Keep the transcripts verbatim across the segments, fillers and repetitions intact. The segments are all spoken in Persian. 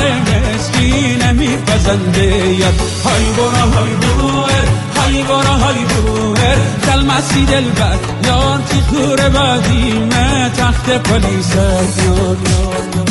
مسکی نمیپسنده یاد. های برا های بوهر های برا های بوهر دل مسی دل بر یار تی خور بادیمه تخت پلیس یار یار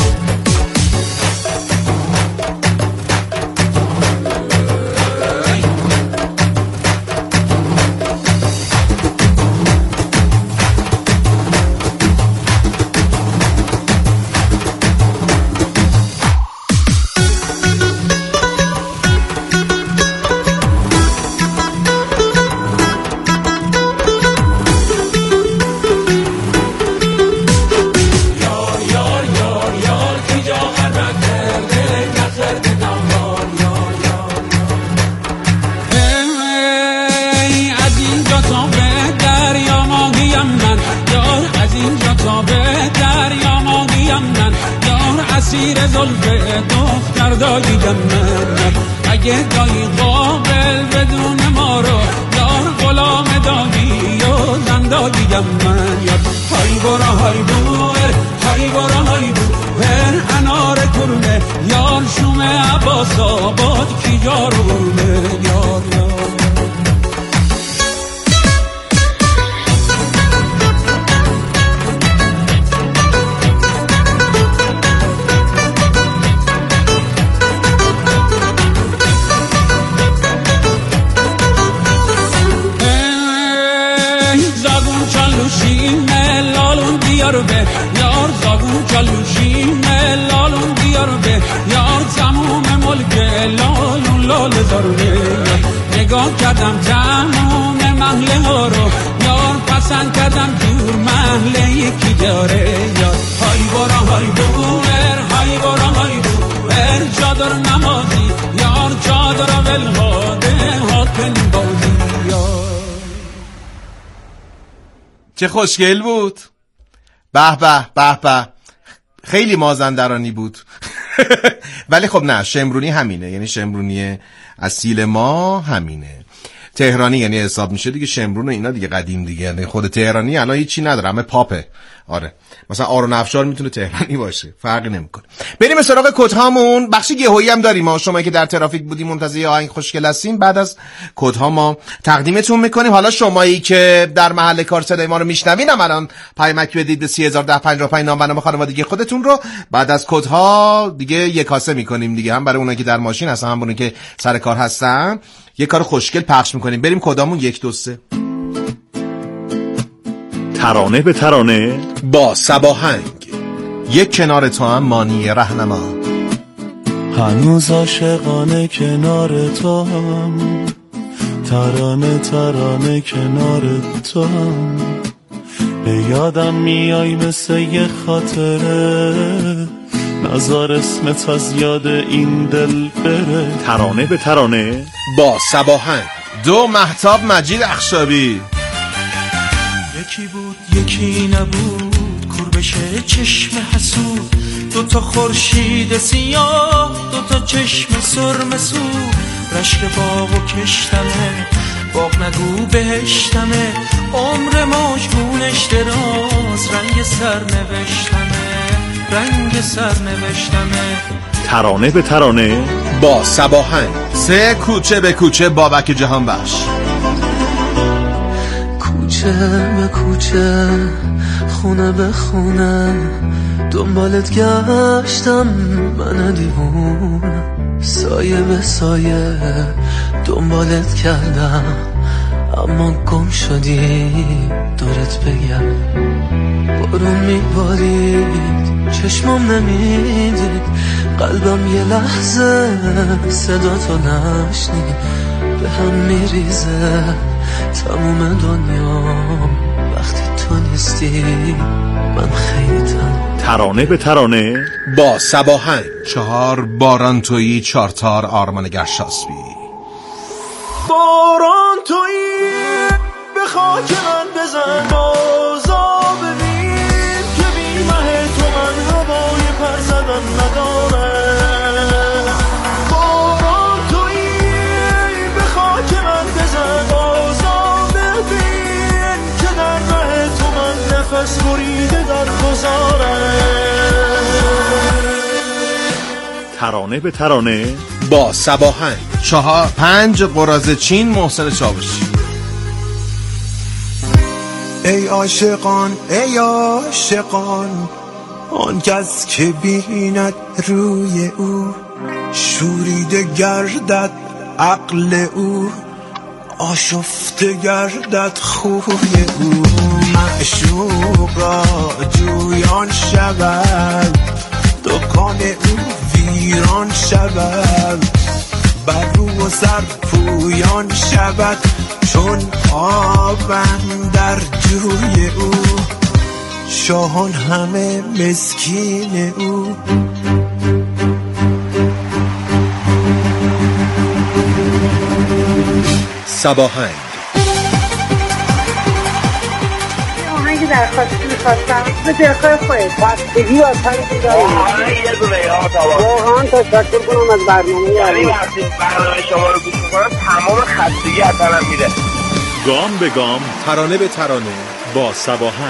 اسیر زلف دختر داییم من. اگه دایی قابل بدون ما رو یار غلام دایی و زن داییم من. یاد های برا های بوهر های برا های بوهر انار کرمه یار شوم عباس آباد کی جارونه یار یار بیار به یار زاگون جلوشی لالون بیار به یار تموم ملک لالون لال زارونه. نگاه کردم تموم محله ها رو یار پسند کردم دور محله یکی داره یار. های برا های بوهر های برا های بوهر چادر نمازی یار چادر ولهاده حاکن بازی یار. چه خوشگل بود. به به به به خیلی مازندرانی بود. ولی خب نه شمرونی همینه، یعنی شمرونی اصیل ما همینه. تهرانی یعنی حساب میشه دیگه، شمرون و اینا دیگه قدیم دیگه، یعنی خود تهرانی الان هیچی نداره، همه پاپه. آره مثلا آرون افشار میتونه تهرانی باشه، فرقی نمیکنه. بریم سراغ کدهامون. بخش یهویی هم داریم ما، شما که در ترافیک بودیم منتظر یه آهنگ خوشگل هستین، بعد از کدها ما تقدیمتون میکنیم. حالا شمایی که در محل کار صدای ما رو میشنوین هم الان پیامک بدید به سی هزار و ده پنجاه و پنج نام و نام خانوادگی خودتون رو. بعد از کدها دیگه یک کاسه میکنیم دیگه، هم برای اونایی که در ماشین هستن هم اونایی که سر کار هستن، یه کار خوشگل پخش میکنیم. بریم کدامون یک دو سه. ترانه به ترانه با صباهنگ. یک کنار تو هم مانی رهنما. هنوز عاشقانه کنار تو هم، ترانه ترانه کنار تو هم، به یادم میای مثل یه خاطره، نزار اسمت از یاد این دل بره. ترانه به ترانه با صباهنگ. دو مهتاب مجید اخشابی. یکی بود یکی نبود، کور بشه چشم حسود، دوتا خورشید سیاه، دوتا چشم سرم سود، رشک باغ و کشتمه، باغ نگو بهشتمه، عمر ماجگونش دراز، رنگ سر نوشتمه، رنگ سر نوشتمه. ترانه به ترانه با صباهنگ. سه کوچه به کوچه بابک جهان بخش. کوچه به کوچه خونه به خونه دنبالت گشتم من دیوونه، سایه به سایه دنبالت کردم اما گم شدی دورت بگم. بارون میبارید چشمم نمیدید، قلبم یه لحظه صدا تو نشنید، به هم میریزه تموم دنیا وقتی تو نیستی، من خیلی تنها. ترانه به ترانه با صباهنگ. چهار باران تویی، چهار تار آرمان گرشاسبی. باران تویی به خاک من بزن، بازا ببین که بی مه تو من هوای پر زدن نداره. باران تویی به خاک من بزن، بازا ببین که در مه تو من نفس بریده در گذاره. ترانه به ترانه با صباهنگ. چهار پنج قراضه چین محسن چاوشی. ای عاشقان ای عاشقان، آن کس که بیند روی او شوریده گردد عقل او، آشفته گردد خوی او. معشوق را جویان شود، دکان او ویران شود، بر رو و سر پویان شود، چون آبم در جوی او. شاهان همه مسکین او. صباهنگ. آهنگ درخواستی میخواستم به دلخواه خودت بستگی و تنگی داری. واقعا تشکر کنم از برنامه. یعنی وقتی برنامه شما رو گوش میکنم تمام خستگی از تنم میره. گام به گام، ترانه به ترانه با صباهنگ.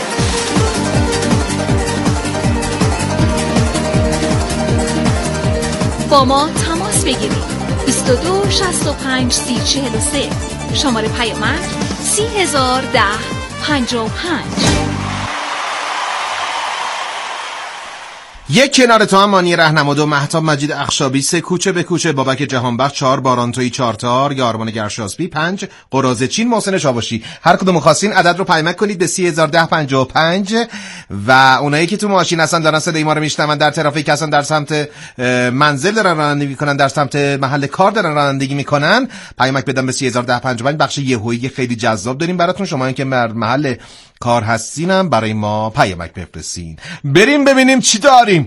با ما تماس بگیرید. بیست و دو شصت و پنج سی چهل و سه. شماره پیامک سی هزار ده پنجاه و پنج. یک کنار تو هم مانی رهنماد و مهتاب مجید اخشابی، سه کوچه به کوچه بابک جهانبخش، چهار بارانتویی، چهار تار یارمان گرشاسبی، پنج قراضه چین محسن چاوشی. هر کدوم خواستین عدد رو پیمک کنید به سی هزار ده پنجاه و پنج. و اونایی که تو ماشین هستن دارن صدای ما رو میشنون، در ترافیک هستن، در سمت منزل دارن رانندگی میکنن، در سمت محل کار دارن رانندگی میکنن، پیمک بدن به سی هزار ده پنجاه و پنج. بخش یهویی خیلی جذاب داریم براتون. شما این که در محل کار هستینم برای ما پیامک بفرستین. بریم ببینیم چی داریم.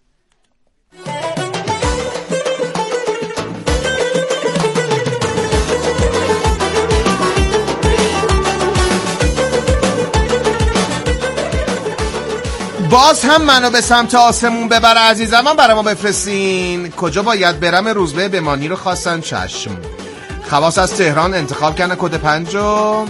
باز هم منو به سمت آسمون ببره عزیزم، من برای ما بفرستین. کجا باید برم؟ روزبه بمانی رو خواستن. چشم. خواص از تهران انتخاب کردن کد پنجو.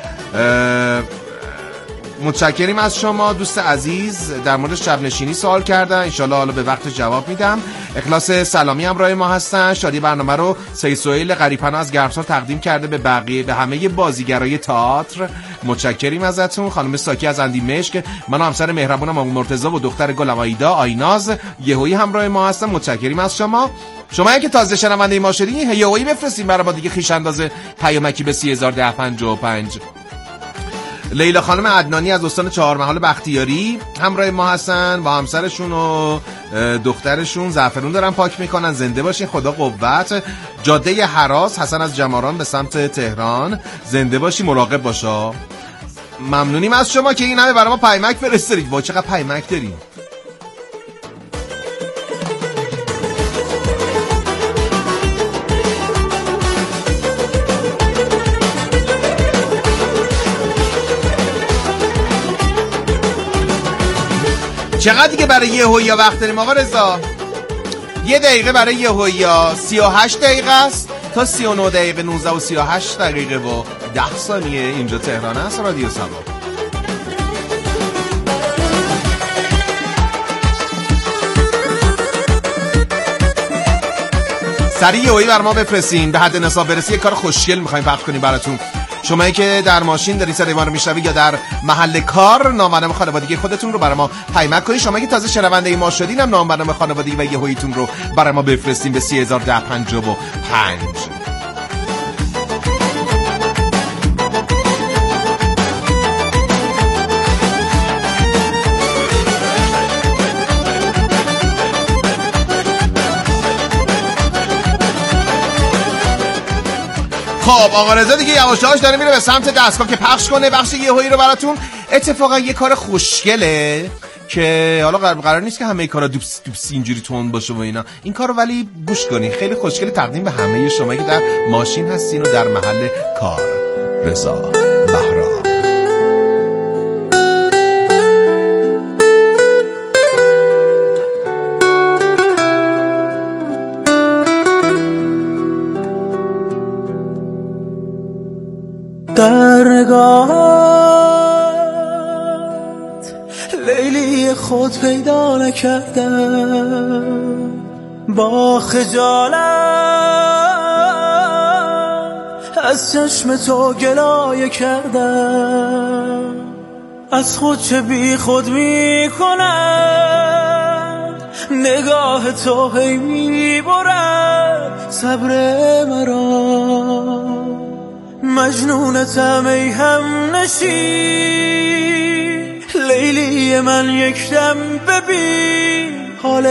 متشکریم از شما دوست عزیز. در مورد شب نشینی سوال کردن، انشالله حالا به وقت جواب میدم. اخلاص سلامی هم رای ما هستن. شادی برنامه رو سید سهیل غریب‌پناه از گرمسار تقدیم کرده به بقیه، به همه بازیگرای تئاتر. متشکریم ازتون. خانم ساکی از اندیمشک، من و همسر مهربونم مرتضی و دختر گلم آیدا آیناز یهویی همراه ما هستن. متشکریم از شما. شما که تازه شنونده ما شدین یهویی بفرستین برای ما دیگه، خویش اندازه پیامکی به سی هزار ده پنجاه و پنج. لیلا خانم عدنانی از استان چهارمحال بختیاری همراه ما هستن، با همسرشون و دخترشون زعفرون دارن پاک میکنن. زنده باشین، خدا قوت. جاده هراس، حسن از جماران به سمت تهران، زنده باشین، مراقب باشا. ممنونیم از شما که این همه برای ما پیمک فرستادید. با چقدر پیمک داریم. چقدر دیگه برای یهویی وقت داریم آقا رضا؟ یه دقیقه برای یهویی، سی و هشت دقیقه است تا سی و نه دقیقه، نوزده و سی و هشت دقیقه و ده ثانیه اینجا تهران است. رادیو سبا. سریع یهویی بر ما بفرستین. به حد نصاب برسی یه کار خوشگل میخوایم پخش کنیم براتون. شمایی که در ماشین دارید صدای ما رو میشنوید یا در محل کار، نام و نام خانوادگی خودتون رو برای ما پیمک کنید. شمایی که تازه شنونده ما شدین هم نام و نام خانوادگی و یهوییتون رو برای ما بفرستین به سی هزار ده پنجاه و پنج. خب آقا رضا دیگه یواش یواش داره میره به سمت دستگاه که پخش کنه بخش یهویی رو براتون. اتفاقا یه کار خوشگله که حالا قرار نیست که همه کارا دوبس دوبس اینجوری تون باشه و اینا، این کارو ولی گوش کنین، خیلی خوشگله. تقدیم به همه شما که در ماشین هستین و در محل کار. رضا بهرام. درگاهت لیلی خود پیدا نکردم، با خجالت از چشم تو گلایه کردم، از خود چه بی خود می کند نگاه تو هی می برد صبر مرا. مجنونتم ای هم نشین لیلی من، یک دم ببین حال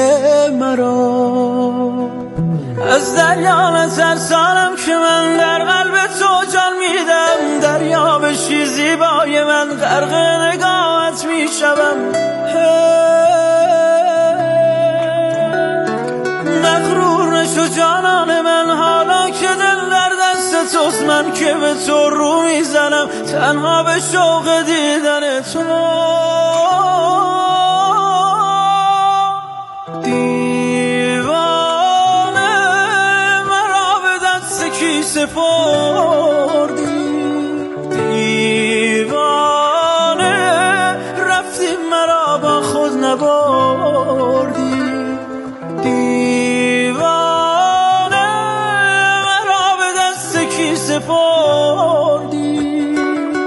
مرا. از دریا نترسانم که من در قلب تو جان میدم، دریا بشی زیبای من غرق نگاهت میشوم. مغرور نشو جانان من حالا که دل در دست توست، من که به تو رو میزنم تنها به شوق دیدن تو. دیوانه مرا به دست کی سپردی، دیوانه رفتی مرا با خود نبردی. دیوانه مرا به دست کی سپردی،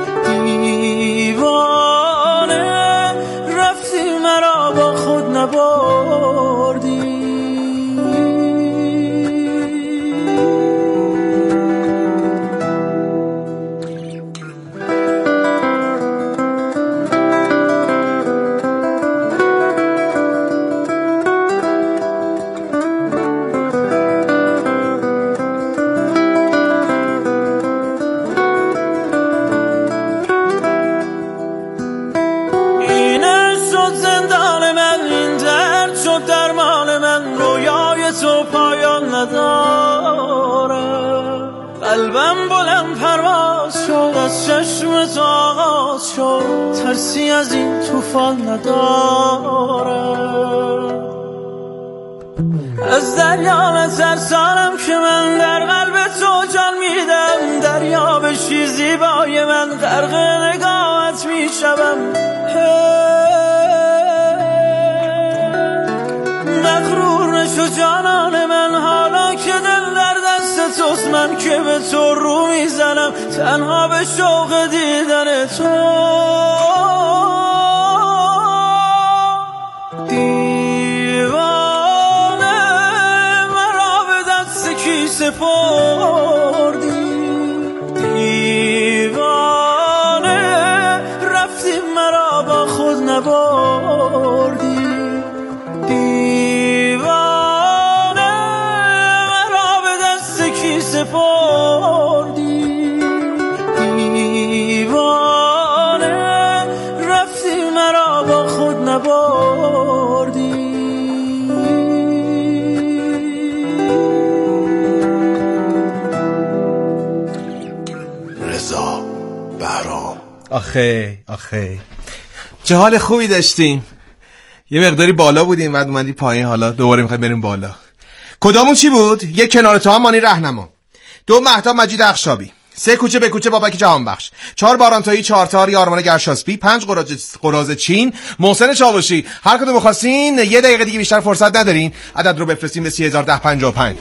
دیوانه رفتی مرا با خود نبردی. قلبم بلند پرواز شد از چشم تو آغاز شد، ترسی از این طوفان ندارم. از دریا نترسانم که من در قلب تو جان میدم، دریا بشی زیبای من غرق نگاهت میشوم. مغرور نشو جانان من حالا که دل در دست توست، من که به تو رو میزنم تنها به شوق دیدن تو. دیوانه مرا به دست کی سپردی، دیوانه رفتی مرا با خود نبردی. دیوانه مرا به دست کی سپردی، دیوانه رفتی مرا با خود نبردی. رضا بهرام. آخه آخه چه حال خوبی داشتیم، یه مقداری بالا بودیم بعد اومدی پایین، حالا دوباره میخوایم بریم بالا. کدامون چی بود؟ یک کنار تو هم مانی رهنما، دو مهتاب مجید اخشابی، سه کوچه به کوچه بابک جهانبخش، چهار بارانتایی، چهار تار یارمان گرشاسبی، پنج قراز قراز چین، محسن چاوشی. هر کدوم بخواستین یه دقیقه دیگه بیشتر فرصت ندارین، عدد رو بفرستین به سی هزار و ده پنجاه و پنج.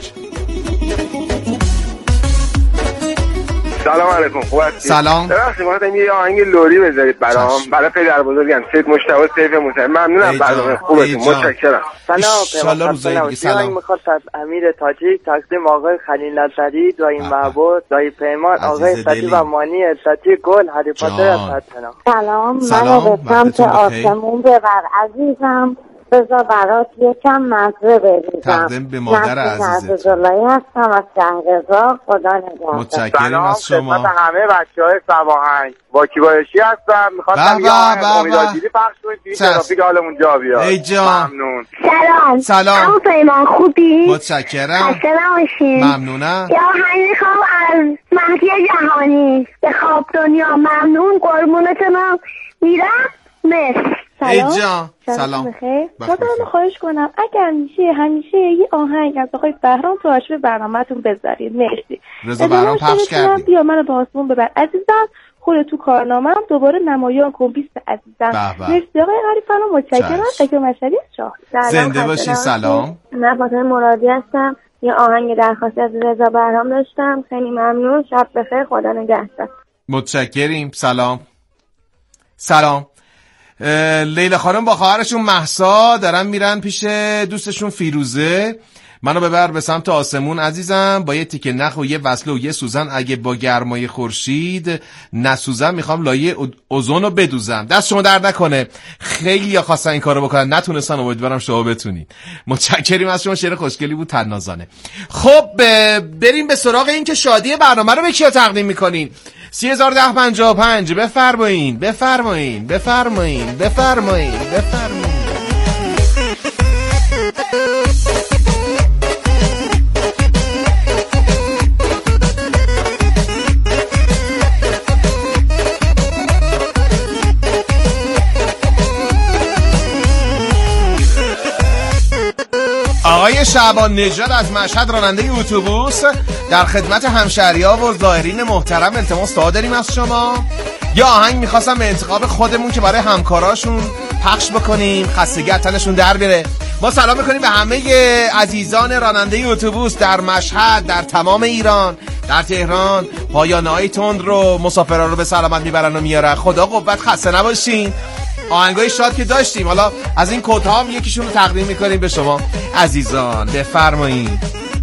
سلام علیکم. خوب هستی؟ سلام. ببخشید من یه آهنگ لوری بذارید برام، برای پدر بزرگم سید مجتبی سیف موسی. ممنونم برنامه خوبتون، متشکرم. سلام. ان روزای دیگه. سلام. میخواد از امیر تاجیک تقدیم آقای خلیل نظری، دایی معبود، دایی پیمان، آقای سدی و مانی سدی گل، هری پاتر از فتنا. سلام. من به سمت آسمون ببر عزیزم، بذار برات یکم مزه بریزم. تقدیم به مادر عزیزت. عزیزاللهی هستم از شهرزا. خدا نگهدار. متشکرم از شما. سلام خدمت همه بچهای سواهنگ. با کیبایشی هستم. می‌خواستم یه امیدواری پخش کنید ترافیک حالمون جا بیاد. ای جان. ممنون. سلام. سلام. همون پیمان خوبی؟ متشکرم. خسته نباشین. ممنونم. یا همین خواب از مهدی جهانی به خواب دنیا. ممنون، قربونتونم میرم. مرسی. ای جان. سلام. بخیر. خودم خواهش کنم اگر میشه همیشه یه آهنگ از آقای بهرام تو آرشیو برنامه‌تون بذارید. مرسی. رضا بهرام پخش کردیم. بیا منو به آسمون ببر عزیزم. خود تو کارنامه هم دوباره نمایان کن بیست عزیزم. مرسی آقای غریب‌فرما، متشکرم. اگه مشهدی شاه زنده باشی. سلام، من فاطمه مرادی هستم. یه آهنگ درخواست از رضا بهرام داشتم. خیلی ممنون. شب بخیر، خدا نگهدار. متشکریم. سلام سلام. لیلا خانم با خواهرشون مهسا دارن میرن پیش دوستشون فیروزه. منو ببر به سمت آسمون عزیزم، با یه تیکه نخ و یه وصله و یه سوزن، اگه با گرمای خورشید نسوزم میخوام لایه اوزون رو بدوزم. دست شما درد نکنه، خیلی یا خواستن این کارو بکنن نتونستن، امیدوارم شما بتونید. متشکریم از شما، شعر خوشگلی بود، طنازانه. خب بریم به سراغ این که شادی برنامه رو به کیا تقدیم میکنین. سی هزار ده پنجاه و پنج بفرمایین بفرمایین بفرمایین بفرمایین بفرمایین. آقای شعبان نژاد از مشهد، راننده اتوبوس، در خدمت همشهری‌ها و زائرین محترم التماس دعا داریم از شما. یا آهنگ می‌خواستم به انتخاب خودمون که برای همکاراشون پخش بکنیم، خستگی از تنشون در بره. ما سلام می‌کنیم به همه عزیزان راننده اتوبوس در مشهد، در تمام ایران، در تهران. پایانه‌های تند رو مسافرا رو به سلامت میبرن و میارن. خدا قوت، خسته نباشین. آهنگای شاد که داشتیم، حالا از این کدها هم یکیشون رو تقدیم میکنیم به شما عزیزان. بفرمایید.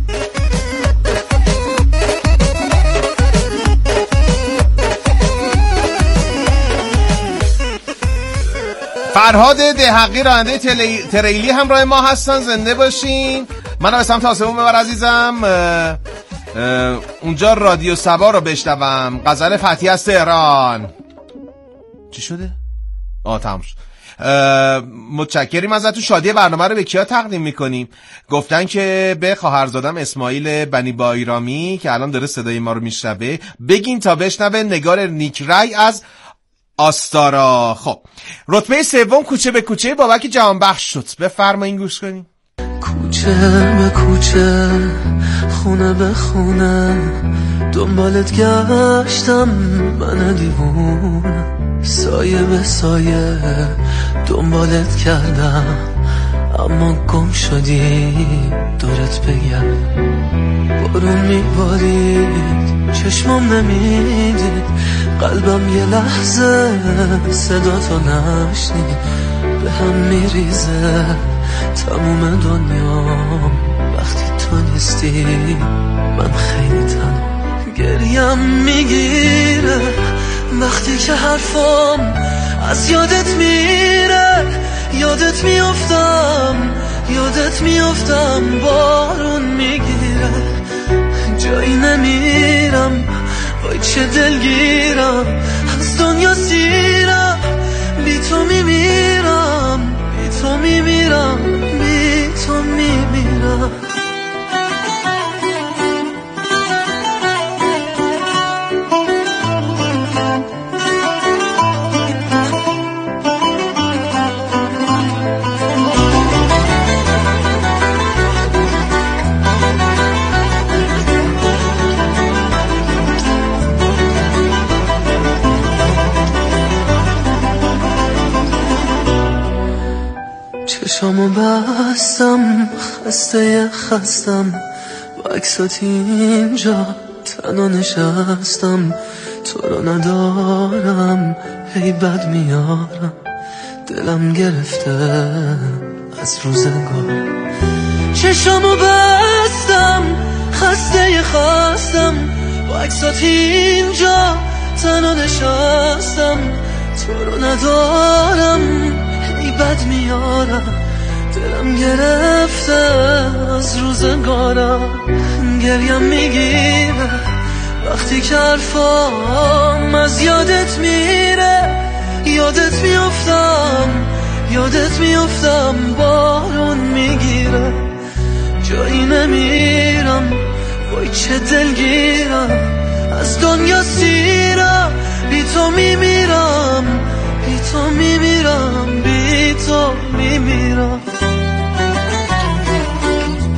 فرهاد دهقی راننده تلی... تریلی همراه ما هستن. زنده باشین. منو به سمت آسمون ببر عزیزم. اه... اه... اونجا رادیو سبا رو بشنوم. غزل فتحی از تهران. چی شده؟ آه تمام شد. متشکریم ازتون. شادی برنامه رو به کیا تقدیم میکنیم؟ گفتن که به خواهرزادم اسماعیل بنی بایرامی که الان داره صدای ما رو میشنوه بگین تا بشنوه. نگار نیکرای از آستارا. خب رتبه سوم کوچه به کوچه بابک جهانبخش شد. بفرمایین گوش کنیم. کوچه به کوچه، خونه به خونه، دنبالت گشتم من دیوونه، سایه به سایه دنبالت کردم، اما گم شدی دورت بگم. بارون میبارید چشمم نمیدید، قلبم یه لحظه صدا تو نشنید، به هم میریزه تموم دنیام وقتی تو نیستی. من خیلی تنها، گریم میگیره وقتی که حرفم از یادت میره، یادت میافتم یادت میافتم بارون میگیره، جایی نمیرم وای چه دلگیرم، از دنیا سیرم، بی تو میمیرم، بی تو میمیرم، بی تو میمیرم. چشامو بستم خسته خستم، با عکسات اینجا تنها نشستم، تو رو ندارم هی بد میارم، دلم گرفته از روزگار. چشامو بستم خسته خستم، با عکسات اینجا تنها نشستم، تو رو ندارم ای بد میارم، دلم گرفته از روزگارم، گریم میگیره وقتی که حرفام از یادت میره، یادت میافتم یادت میافتم بارون میگیره، جایی نمیرم وای چه دلگیرم، از دنیا سیرم، بی تو میمیرم، بی تو میمیرم، بی تو میمیرم.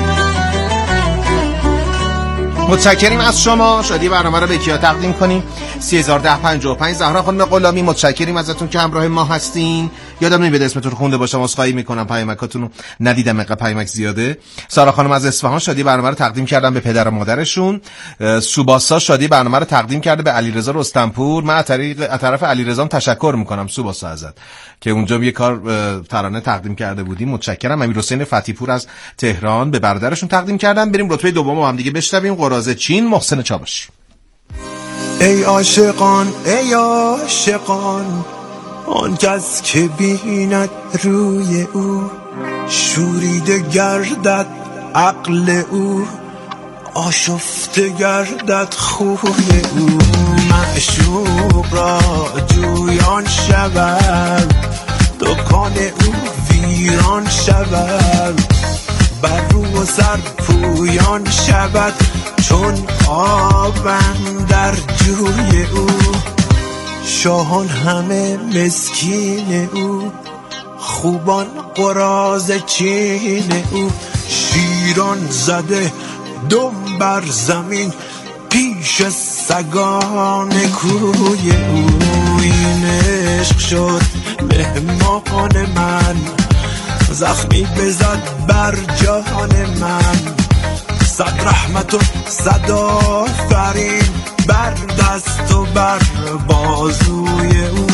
متشکریم از شما. شادی برنامه رو به کیا تقدیم کنیم؟ سه هزار و ده پنجاه و پنج. زهرا خانم غلامی متشکریم ازتون که همراه ما هستین. یادم نمیاد اسمتون رو خونده باشم، عذرخواهی میکنم، پیامکاتون رو ندیدم، انقدر پیامک زیاده. سارا خانم از اصفهان شادی برنامه رو تقدیم کردن به پدر و مادرشون. سوباسا شادی برنامه رو تقدیم کرده به علیرضا رستمپور. من از طریق از طرف علیرضا تشکر میکنم سوباسا ازت که اونجا یه کار ترانه تقدیم کرده بودیم. متشکرم. امیر حسین فتیپور از تهران به برادرشون تقدیم کردن. بریم رتبه دوم هم دیگه بشنویم. قراضه چین، محسن چاوش. ای عاشقان ای عاشقان، آن کس که بیند روی او، شوریده گردد عقل او، آشفته گردد خوی او. معشوق را جویان شود، دکان او ویران شود، بر رو و سر پویان شود، چون آبم در جوی او. شاهان همه مسکین او، خوبان قراضه چین او. شیران زده دم بر زمین، پیش سگان کوی او. این عشق شد مهمان من، زخمی بزد بر جهان من. صد رحمت و صد آفرین بر دست و بر بازوی او.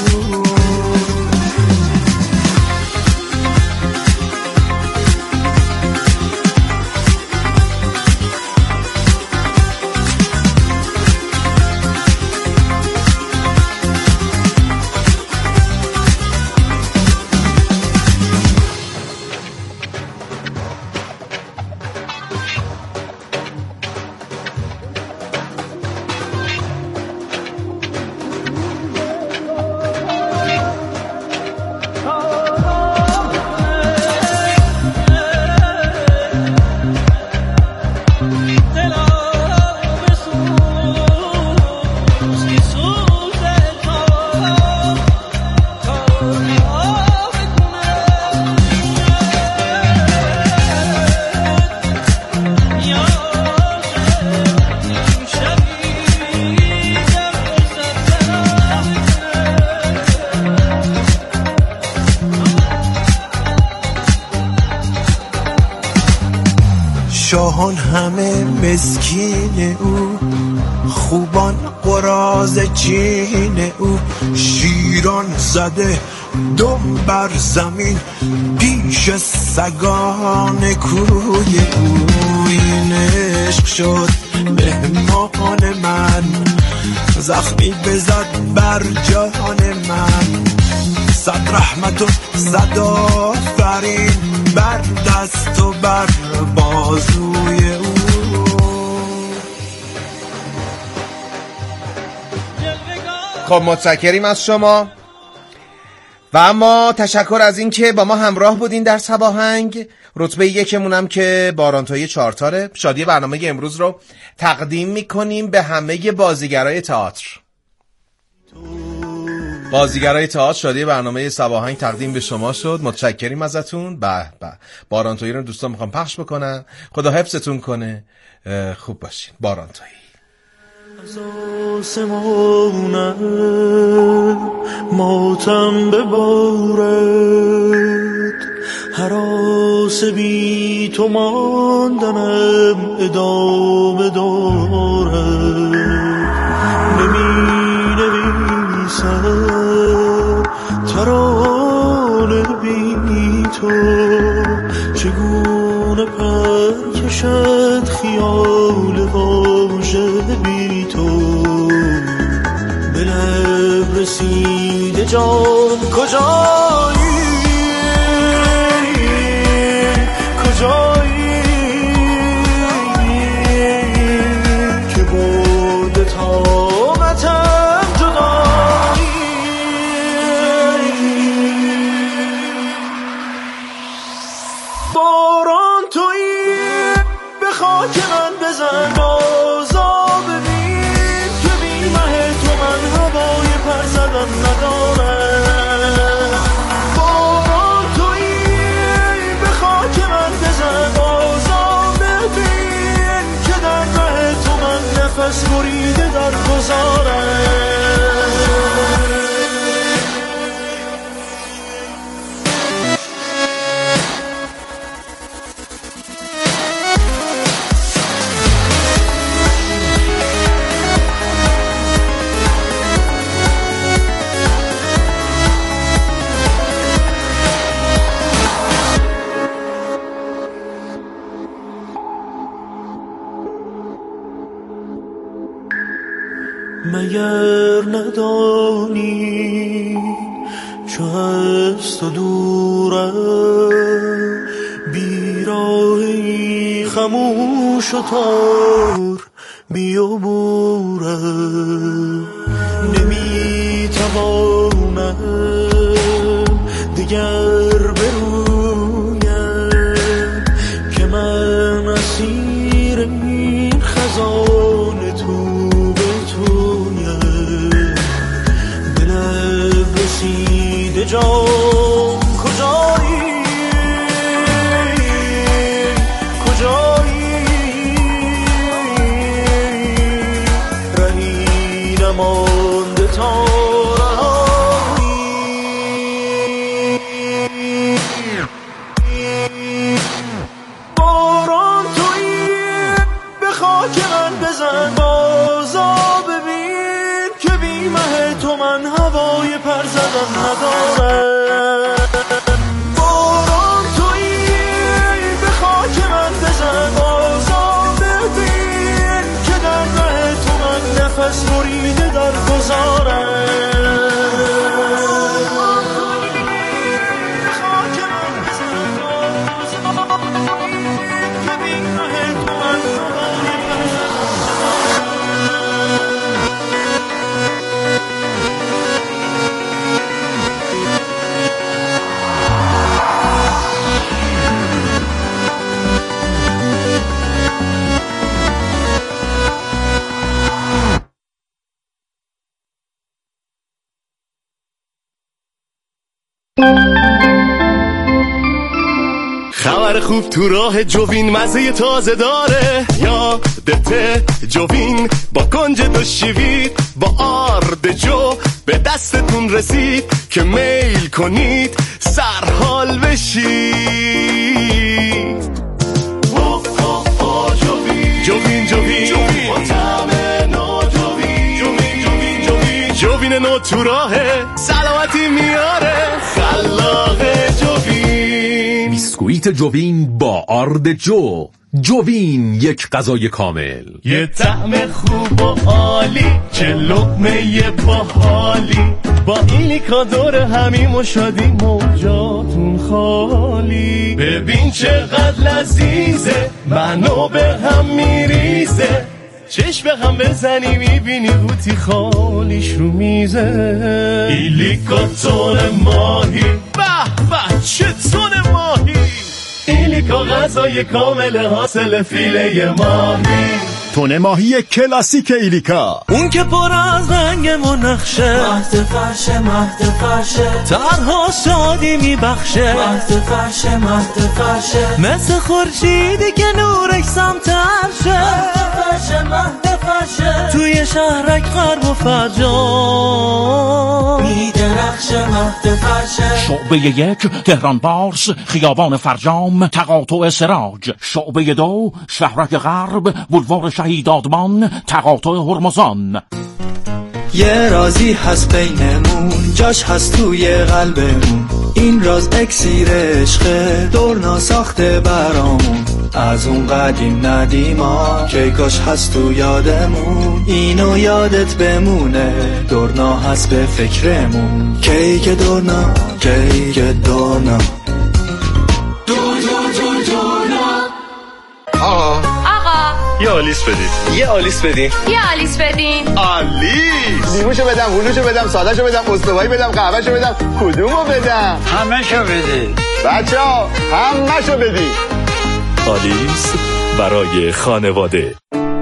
شاهان همه مسکین او، خوبان قراضه چین او. شیران زده دم بر زمین، پیش سگان کوی او. این عشق شد مهمان من، زخمی بزد بر جهان من. صد رحمت و صد آفرین بر دست و بر بازوی او. خب متشکریم از شما و اما تشکر از این که با ما همراه بودین در سباهنگ. رتبه یکمونم که بارانتوی چارتاره. شادی برنامه امروز رو تقدیم میکنیم به همه بازیگرای تئاتر. بازیگرای تئاتر، شادی برنامه سباهنگ تقدیم به شما شد. متشکریم ازتون. به به بارانتویی رو دوستان میخوام پخش بکنن. خدا حفظتون کنه. خوب باشین. بارانتویی از آسمانم ماتم ببارد، هراس بی تو ماندنم ادامه دارد. نمی نویسم ترانه بی تو، چگونه پر کشد خیال واژه بی تو. به لب رسیده جان کجایی، کجایی که برده طاقتم جدایی. باران تویی به خاک من بزن، بازا ببین که بی مه تو من هوای پر زدن ندارم. باران تویی به خاک من بزن، بازا ببین که در مه تو من نفس بریده در گذارم. مگر ندانی چو از تو دورم بیراهی خموش و تار بیابورم نمیتوانم دیگر برویم که من اسیر این خزان تو به تویم دلم رسیده جان کجایی کجایی رهی نمانده تا باران تویی به خاک من بزن بازا ببین که بی مه تو من هوای پر زدن ندارم باران تویی به خاک من بزن بازا ببین که در مه تو من نفس بریده در گذارم خبر خوب تو راه جوین مزه تازه داره یادته جوین با کنج دو شیوید با آرد جو به دستتون رسید که میل کنید سرحال بشید جوین جوین با طعم نو جوین جوین جوین جوین جوین نو تو راهه سلامتی میاره خلاقه جوین بیسکویت جوین با آرد جو. جوین یک غذای کامل، یه طعم خوب و عالی، چه لقمه باحالی، با ایلیکا دور همیم و شادی موجاتون خالی. ببین چقدر لذیذه، منو به هم میریزه، چشم به هم بزنی میبینی قوطی خالیش رو میزه. ایلیکا تون ماهی، به به چه تون ماهی، ایلیکا غذای کامل حاصل فیله ماهی. تون ماهی کلاسیک ایلیکا، اون که پر از رنگ و نقشه، مهد فرشه مهد فرشه، طرها شادی میبخشه، مهد فرشه مهد فرشه، مثل خورشیدی که نورش سمترشه، مهد فرشه مهد فرشه، توی شهرک غرب و فرجام میدرخشه، مهد فرشه. شعبه یک تهران بارس خیابان فرجام تقاطع سراج. شعبه دو شهرک غرب بولوار شهید آدمان تقاطع هرمزان. یه رازی هست بینمون، جاش هست توی قلبمون، این راز اکسیر عشقه دور ناساخته برامون، از اون قدیم ندیما که کاش هست تو یادمون، اینو یادت بمونه دورنا هست به فکرمون، کیک دورنا کیک دورنا دور دور دور دورنا. آقا آقا یه آلیس بدید، یه آلیس بدین، یه آلیس بدین. آلیس لیموشو بدم، هلوشو بدم، سادهشو بدم، استوایی بدم، قهوهشو بدم، کدومو بدم؟ همه‌شو بدید بچه‌ها همه‌شو بدید. آلیس برای خانواده.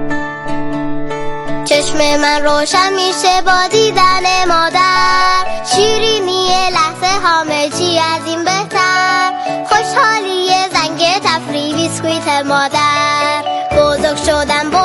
چشم من روشن میشه با دیدن مادر، شیرینی لحظه همه چی از این بهتر، خوشحالی زنگ تفریح بیسکویت مادر، بزرگ شدم